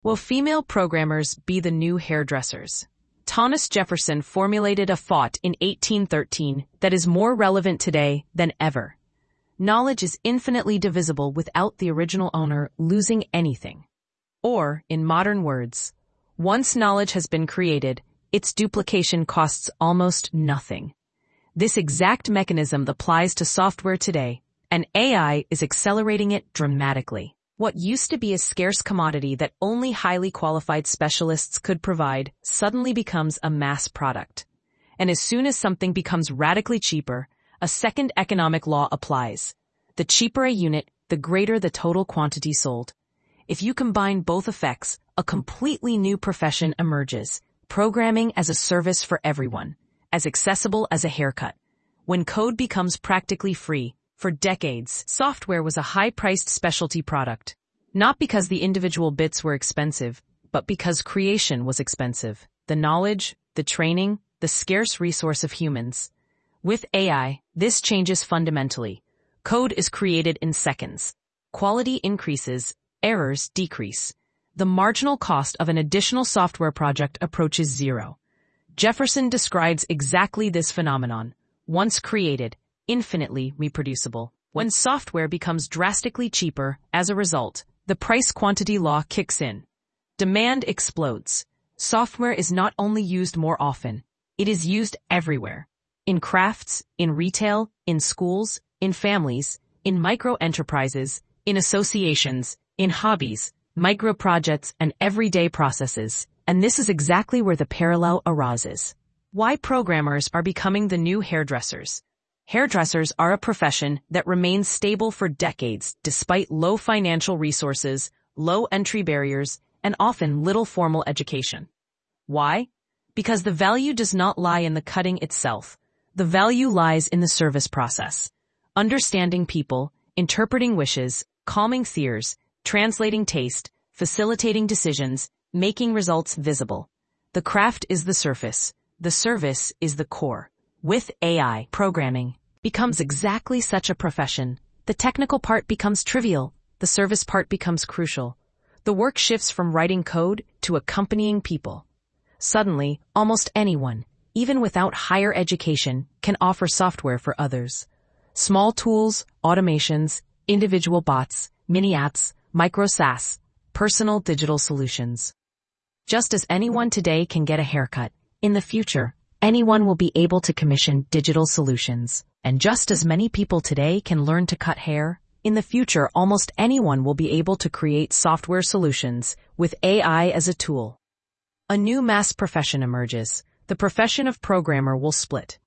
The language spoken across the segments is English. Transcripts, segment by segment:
Will female programmers be the new hairdressers? Thomas Jefferson formulated a thought in 1813 that is more relevant today than ever. Knowledge is infinitely divisible without the original owner losing anything. Or, in modern words, once knowledge has been created, its duplication costs almost nothing. This exact mechanism applies to software today, and AI is accelerating it dramatically. What used to be a scarce commodity that only highly qualified specialists could provide suddenly becomes a mass product. And as soon as something becomes radically cheaper, a second economic law applies. The cheaper a unit, the greater the total quantity sold. If you combine both effects, a completely new profession emerges, programming as a service for everyone, as accessible as a haircut. When code becomes practically free, for decades, software was a high-priced specialty product. Not because the individual bits were expensive, but because creation was expensive. The knowledge, the training, the scarce resource of humans. With AI, this changes fundamentally. Code is created in seconds. Quality increases, errors decrease. The marginal cost of an additional software project approaches zero. Jefferson describes exactly this phenomenon. Once created, infinitely reproducible. When software becomes drastically cheaper, as a result, the price-quantity law kicks in. Demand explodes. Software is not only used more often, it is used everywhere. In crafts, in retail, in schools, in families, in micro-enterprises, in associations, in hobbies, micro-projects, and everyday processes. And this is exactly where the parallel arises. Why programmers are becoming the new hairdressers. Hairdressers are a profession that remains stable for decades despite low financial resources, low entry barriers, and often little formal education. Why? Because the value does not lie in the cutting itself. The value lies in the service process. Understanding people, interpreting wishes, calming fears, translating taste, facilitating decisions, making results visible. The craft is the surface. The service is the core. With AI, programming becomes exactly such a profession. The technical part becomes trivial. The service part becomes crucial. The work shifts from writing code to accompanying people. Suddenly, almost anyone, even without higher education, can offer software for others. Small tools, automations, individual bots, mini apps, micro SaaS, personal digital solutions. Just as anyone today can get a haircut, in the future, anyone will be able to commission digital solutions. And just as many people today can learn to cut hair, in the future almost anyone will be able to create software solutions with AI as a tool. A new mass profession emerges. The profession of programmer will split.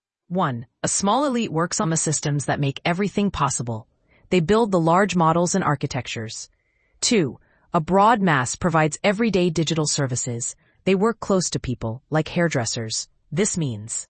1. A small elite works on the systems that make everything possible. They build the large models and architectures. 2. A broad mass provides everyday digital services. They work close to people, like hairdressers. This means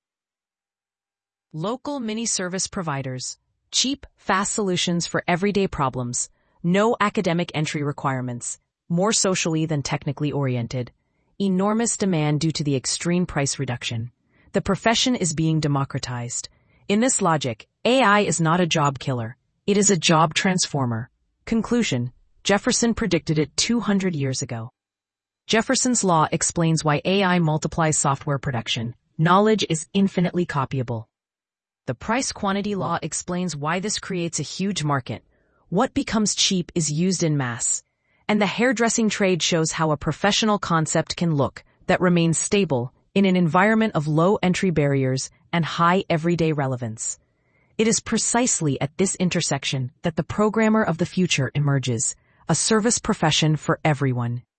local mini-service providers, cheap, fast solutions for everyday problems, no academic entry requirements, more socially than technically oriented, enormous demand due to the extreme price reduction. The profession is being democratized. In this logic, AI is not a job killer. It is a job transformer. Conclusion: Jefferson predicted it 200 years ago. Jefferson's law explains why AI multiplies software production. Knowledge is infinitely copyable. The price-quantity law explains why this creates a huge market. What becomes cheap is used in mass. And the hairdressing trade shows how a professional concept can look that remains stable in an environment of low entry barriers and high everyday relevance. It is precisely at this intersection that the programmer of the future emerges, a service profession for everyone.